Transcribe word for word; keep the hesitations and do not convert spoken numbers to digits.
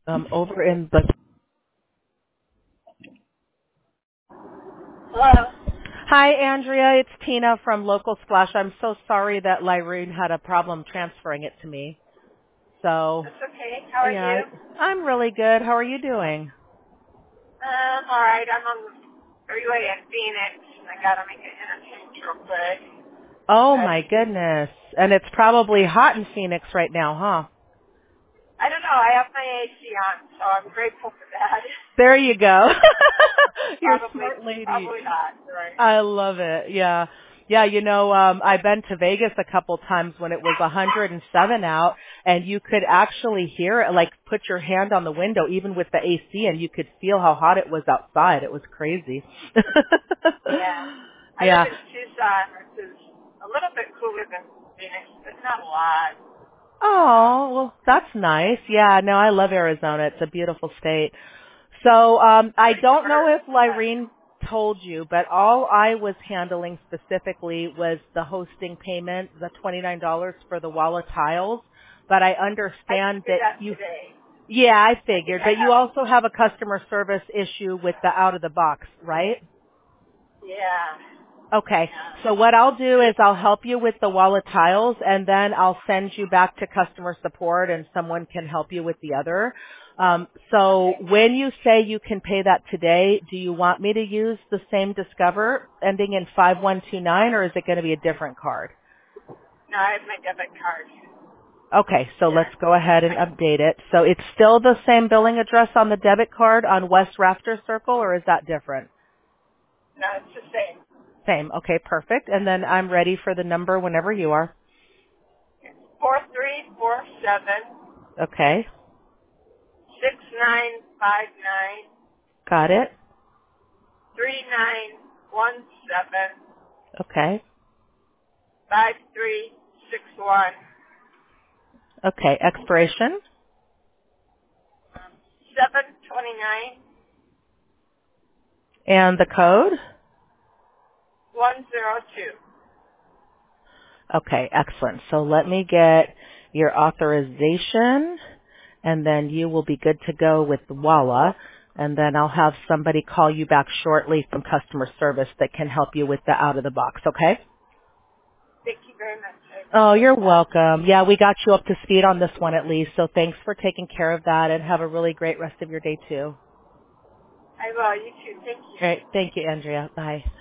um, over in the. Hello. Hi, Andrea. It's Tina from Local Splash. I'm so sorry that Lyrene had a problem transferring it to me. So, That's okay. How are yeah, you? I'm really good. How are you doing? Um, all right. I'm on the freeway in Phoenix, and I got to make an interchange real quick. Oh But my goodness. And it's probably hot in Phoenix right now, huh? I don't know. I have my A C on, so I'm grateful for that. There you go. You're a probably, smart lady. probably hot. Right. I love it. Yeah. Yeah, you know, um I've been to Vegas a couple times when it was one hundred seven out and you could actually hear it, like put your hand on the window even with the A C and you could feel how hot it was outside. It was crazy. Yeah. I live Yeah. in Tucson, which is a little bit cooler than Phoenix, but not a lot. Um, Oh, well, that's nice. Yeah, no, I love Arizona. It's a beautiful state. So, um, I pretty don't know diverse. if Lyrene told you, but all I was handling specifically was the hosting payment, the twenty-nine dollars for the Walla tiles. But I I understand figured that that you, today. yeah, I I think figured, I but you have. also have a customer service issue with the out of the box, right? Yeah. Okay. Yeah. So what I'll do is I'll help you with the wallet tiles and then I'll send you back to customer support and someone can help you with the other. Um, so Okay. when you say you can pay that today, do you want me to use the same Discover ending in five one two nine or is it going to be a different card? No, I have my debit card Okay, so here. let's go ahead and update it. So it's still the same billing address on the debit card on West Rafter Circle or is that different? No, it's the same. Same. Okay, perfect. And then I'm ready for the number whenever you are. Four three four seven Okay. six nine five nine Got it. three nine one seven Okay. five three six one Okay. Expiration seven twenty nine and the code. one zero two. Okay. Excellent. So let me get your authorization and then you will be good to go with Walla. And then I'll have somebody call you back shortly from customer service that can help you with the out of the box. Okay. Thank you very much. I Oh, you're appreciate that. welcome. Yeah, we got you up to speed on this one at least. So thanks for taking care of that and have a really great rest of your day too. I will. You too. Thank All you. right. Thank you, Andrea. Bye.